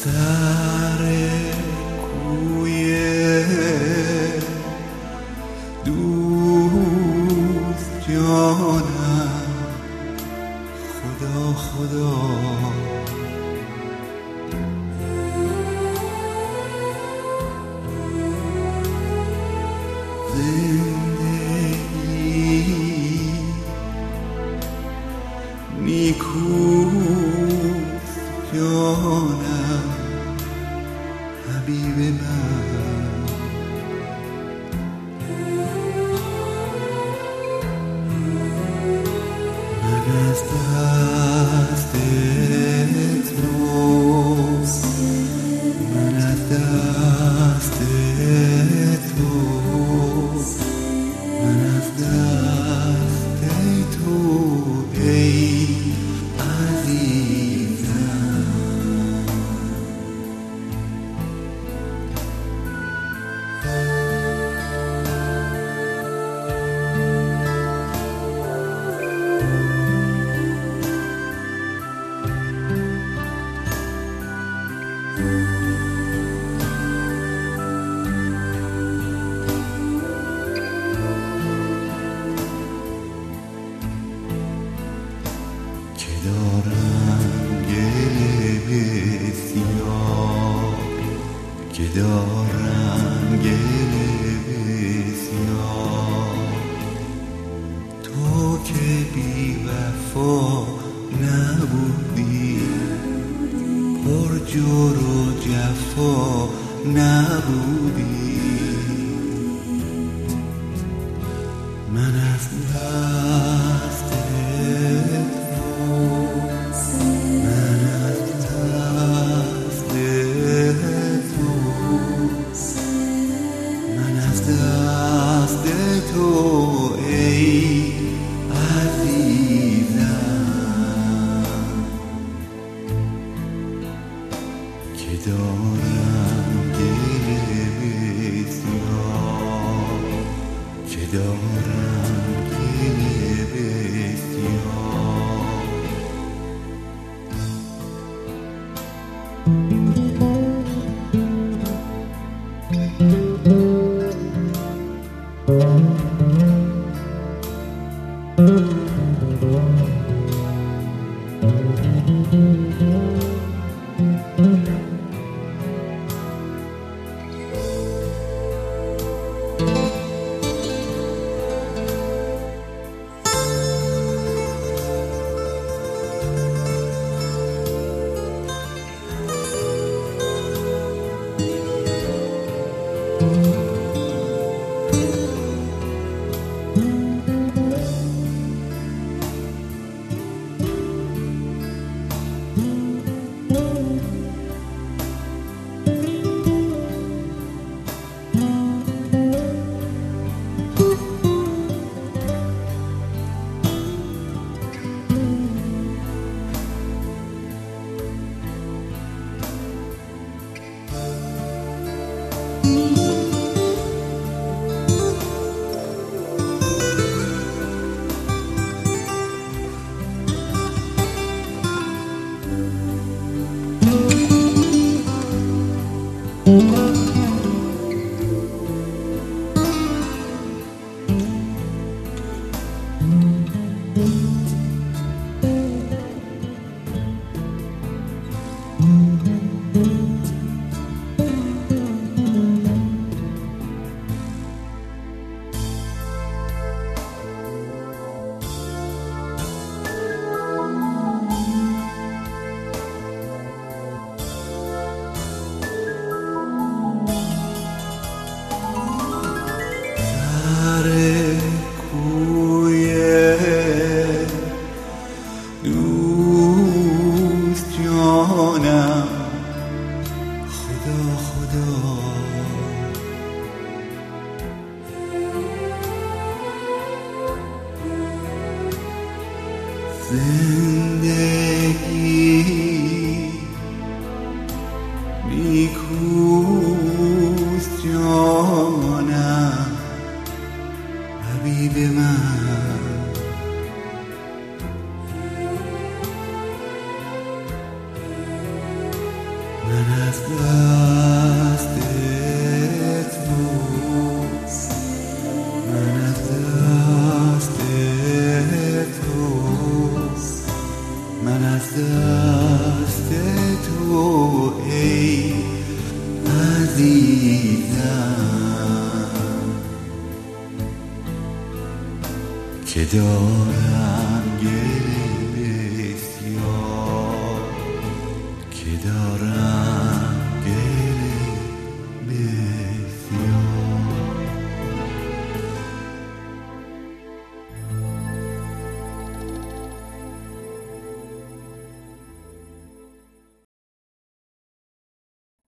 سر کوی دوست جانم خدا خدا زندگی نیکوست جانم حبیب من من از دست تو من از دست تو من از دست تو ای عزیزم که دارم گل سیاه که دارم گل سیاه تو که بی وفا نبودی پر جور و جفا نبودی من از دست من از دست تو من از دست تو ای عزیزم که دارم گل سیاه که دارم گل سیاه من از دست تو، من از دست تو، من از دست تو ای عزیزم، که دارم گله بسیار، که دارم